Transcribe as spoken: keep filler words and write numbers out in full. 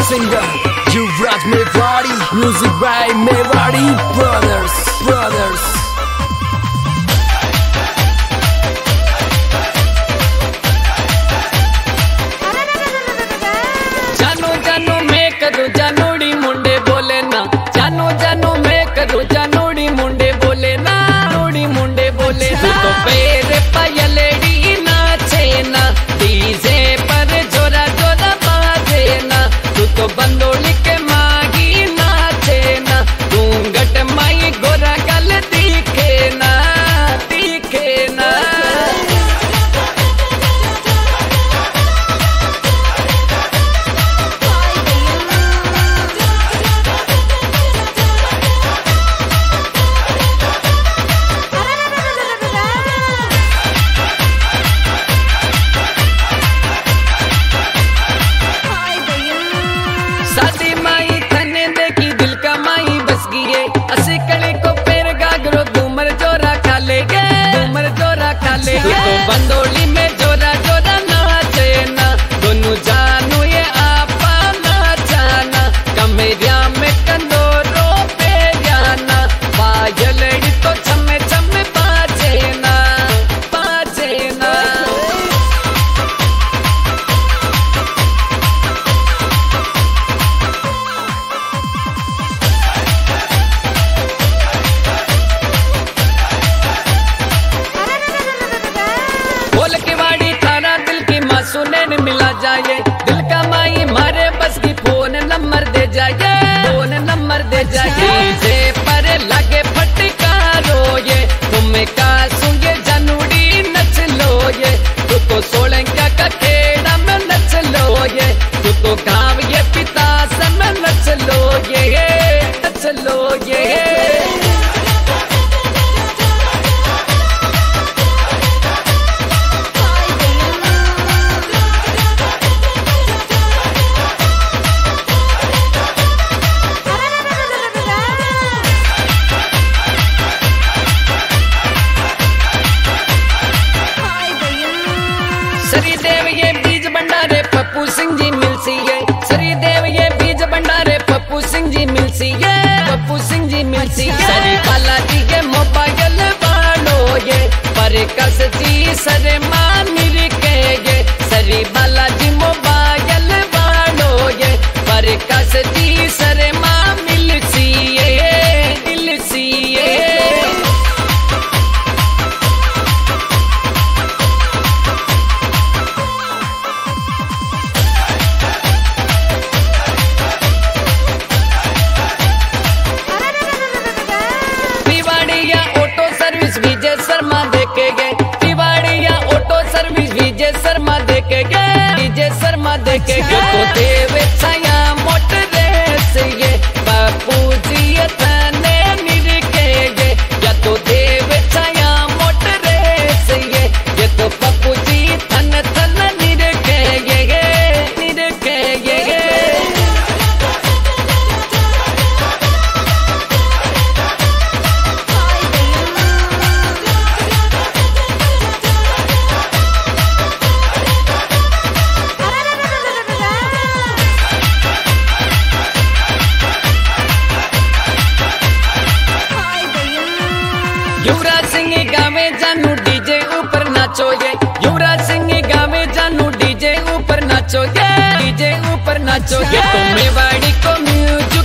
singer Yuvraj Mewari, music by Mewari Brothers, Brothers. जानो जानो मैं करूँ जानोड़ी मुंडे बोले ना, जानो जानो मैं करूँ जानोड़ी मुंडे बोले ना, नोड़ी मुंडे बोले ना। तो पैर पायलेड़ी नाचे ना, डीजे पर जोरा जोरा बाजे ना, तू तो बंदोली के मागी नाचे ना, घूंघट माई गोरा गल दिखे ना, दिखे ना। सादी माई थने देखी दिल का माई बस गई, असी कली को पैर गागरो घूमर जोरा खा ले गे, घूमर जोरा खा ले गे। तो बंदोली में जोरा जोरा नाचे ना, दोनों जानू ये आपा नाचाना, कमेरिया में कंदोरो पे जाना, पायलड़ी तो छमे छमे बाजे ना, बाजे ना। बोल के वाड़ी थाना दिल की माँ सुने न मिला जाए, दिल का माई मारे बस की फोन नंबर दे जाए, फोन नंबर दे जाए। डीजे पर लगे फटकारो ये, तुम्हें का सुंगे जानूड़ी नच लो ये, तू तो सोलंका का खेड़ा में नच लो ये, तू तो गाँव ये पिता सम नच लो ये, नच लो ये। सरी देव ये बीज भंडारे पप्पू सिंह जी मिलसी है, सरी देव ये बीज भंडारे पप्पू सिंह जी मिलसी है, पप्पू सिंह जी मिलसी है। सरी बालाजी के मोबाइल बालो ये, पर कस जी सरे मानिर के ये, सरी बालाजी मोबाइल बालो ये, पर कस जी सरे मां मिलसी है, मिलसी है। तिवाड़िया ऑटो सर्विस विजय शर्मा देखे गए, तिवाड़िया ऑटो सर्विस विजय शर्मा देखे गए, विजय शर्मा देखे गए। तो देव छाया मोटर से ये बापू जी थाने निरखे गए, या तो देव छाया मोटर से ये, ये तो पप्पू जी थन थन निरखे गए, निरखे गए। युवराज सिंह गावे जानू डीजे ऊपर नाचो ये, युवराज सिंह गावे जानू डीजे ऊपर नाचो ये, डीजे ऊपर नाचो ये। तो मेवाड़ी को म्यूजिक